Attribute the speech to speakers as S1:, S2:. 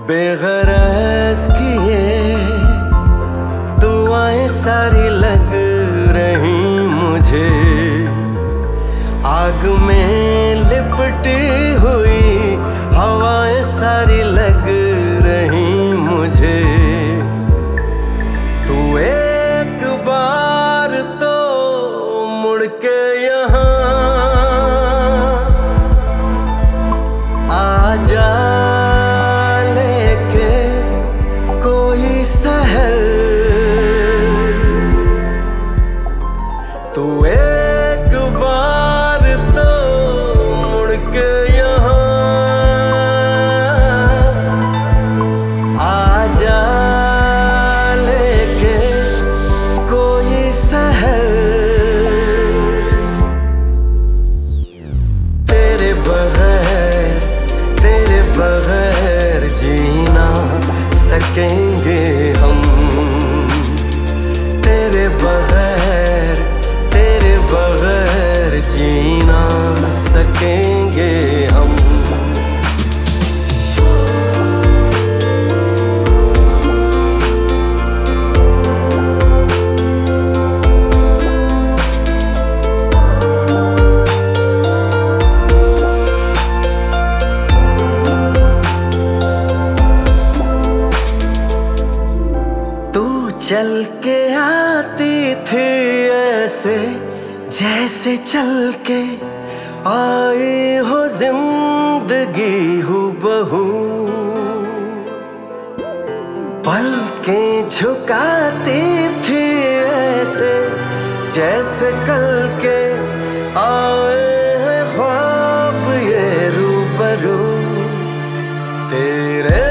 S1: बेगरज किए दुआएं सारी लग रही मुझे, आग में लिपटी हुई हवाएं सारी लग रही मुझे। तू एक बार तो मुड़ के यहाँ आ जा, लेके कोई सहर। तू एक बार तो मुड़ के यहाँ आ जा, लेके कोई सहर। तेरे बगैर जीना सकेंगे हम, तेरे बगैर जीना सकेंगे हम। चल के आती थी ऐसे जैसे चल के आई हो जिंदगी हूबहू, पलकें झुकाती थी ऐसे जैसे कल के आए हैं ख्वाब ये रूबरू। तेरे